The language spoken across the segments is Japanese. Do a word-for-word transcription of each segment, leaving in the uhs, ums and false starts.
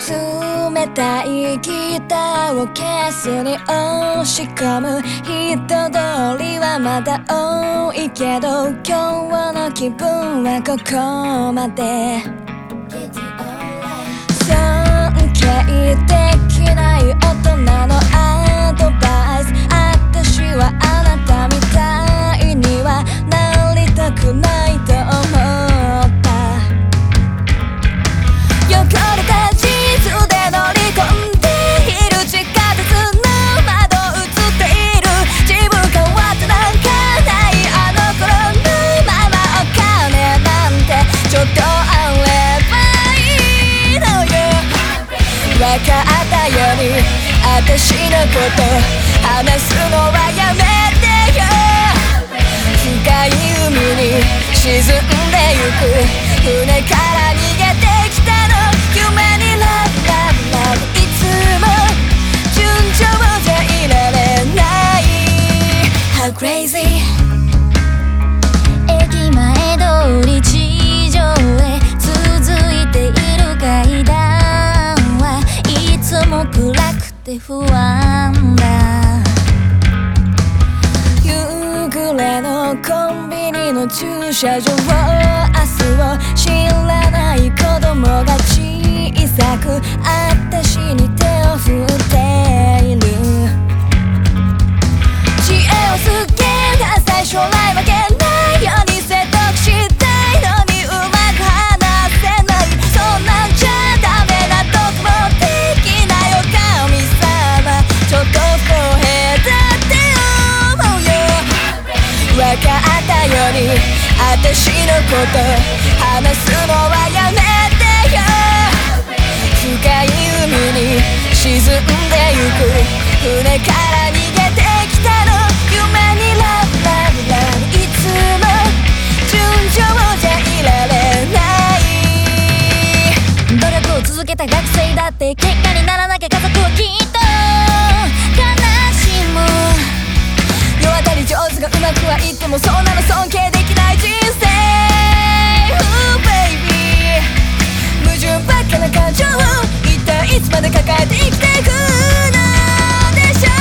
冷たいギターをケースに押し込む。人通りはまだ多いけど、今日の気分はここまで。尊敬できない大人のアドバイス、私はあなたみたいにはなりたくないと思った。汚れた地図で乗り込んでいる地下鉄の窓映っている。自分変わってなんかないあの頃のまま。お金なんてちょっとあればいいのよ。分かったように私のこと話すのはやめてよ。深い海に沈んでゆく船から逃げてきたの。夢にラブラブラブ、いつも順調じゃいられない。 How crazy。 駅前通り地上へ続いている階段はいつも暗くて不安だ。夕暮れのコンビニの駐車場、明日を知らない子供が小さく私に手を振っている。知恵をつけなさい、将来負けないように説得したいのにうまく話せない。そんなんじゃダメなとこもできないよ神様。ちょっと不公平だって思うよ。分かったように私のこと話すのはやめてよ。深い海に沈んでゆく船から逃げてきたの。夢にラブラブラブ、いつも順調じゃいられない。努力を続けた学生だって結果にならなきゃ家族はきっと悲しむ。世渡り上手がうまくはいってもそんなの尊敬できない人生。 Ooh, baby、 矛盾ばっかな感情を一体いつまで抱えて生きていくのでしょう。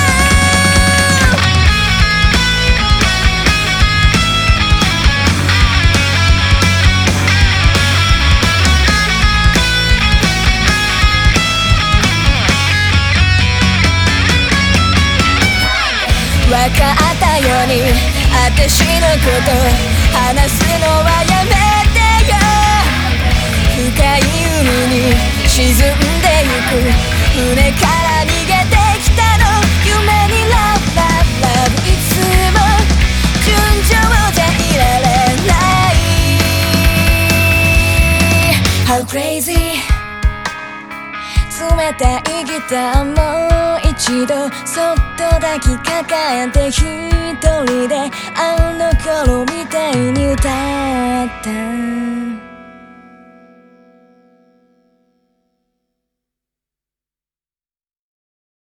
分かったように私のこと話すのはやめてよ。深い海に沈んでゆく船から逃げてきたの。夢にラブラブラブ、いつも順調じゃいられない。 How crazy。 冷たいギターもう一度そっと抱きかかえて一人であの頃みたいに歌った。